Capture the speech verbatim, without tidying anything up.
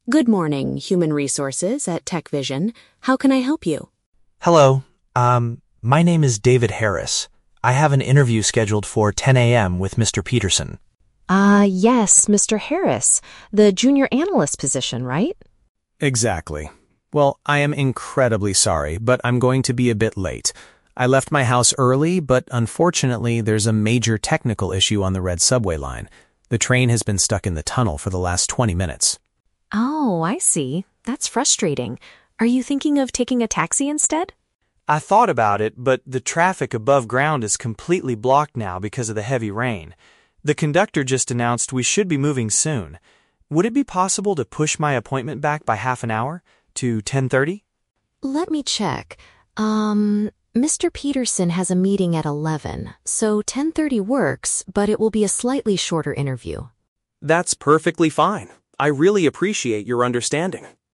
Good morning, Human Resources at TechVision. How can I help you? Hello. Um, my name is David Harris. I have an interview scheduled for ten a m with Mister Peterson. Ah, uh, yes, Mister Harris, the junior analyst position, right? Exactly. Well, I am incredibly sorry, but I'm going to be a bit late. I left my house early, but unfortunately there's a major technical issue on the red subway line. The train has been stuck in the tunnel for the last twenty minutes. Oh, I see. That's frustrating. Are you thinking of taking a taxi instead? I thought about it, but the traffic above ground is completely blocked now because of the heavy rain. The conductor just announced we should be moving soon. Would it be possible to push my appointment back by half an hour to ten thirty? Let me check. Um, Mister Peterson has a meeting at eleven, so ten thirty works, but it will be a slightly shorter interview. That's perfectly fine. I really appreciate your understanding.